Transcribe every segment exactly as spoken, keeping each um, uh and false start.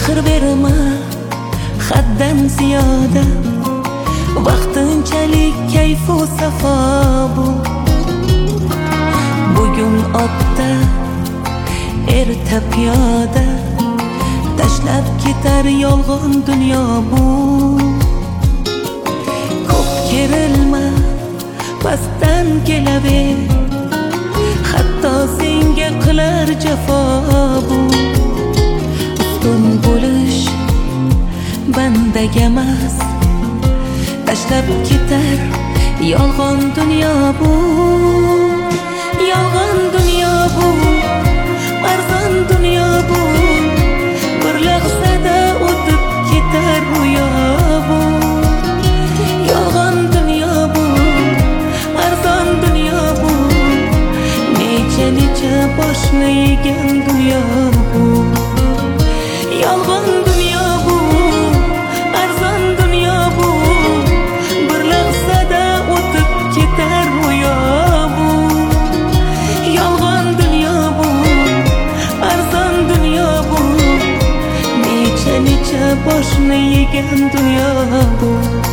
mehr berma haddan ziyoda, vaqtinchalik kayfu safo bu. Bugun otda, erta piyoda, tashlab ketar yolg'on dunyo bu. Ko'p kerilma, pastdan kelaver, hatto senga qilar jafo bu. Ustun bo'lish bandaga emas, tashlab ketar yolg'on dunyo bu. Yolg'on dunyo bu, arzon dunyo bu, bir lahzada o'tib ketar ro'yo bu. Yolg'on dunyo bu, arzon dunyo bu, necha necha boshni yegan dunyo bu. Yolg'on dunyo bu, arzon dunyo bu, bir lahzada o'tib ketar ro'yo bu. Yolg'on dunyo bu, arzon dunyo bu, necha necha boshni yegan dunyo bu.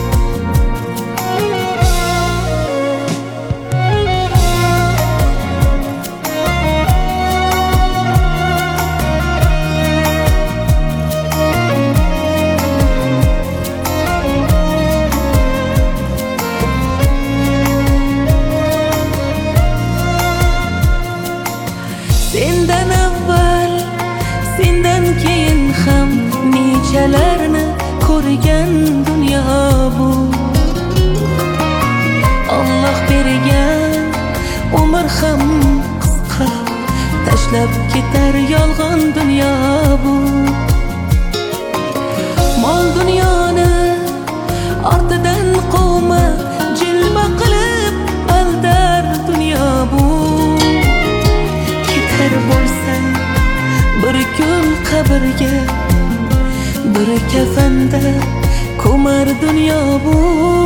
Sendan avval, sendan keyin ham nechalarni ko'rgan dunyo bu. Alloh bergan umr ham qisqa, tashlab ketar yolg'on dunyo bu. Mol dunyoni ortidan quvma, jilma qilib aldar dunyo bu. Bo'lsang bir kun qabrga, bir kafanda ko'mar dunyo bu.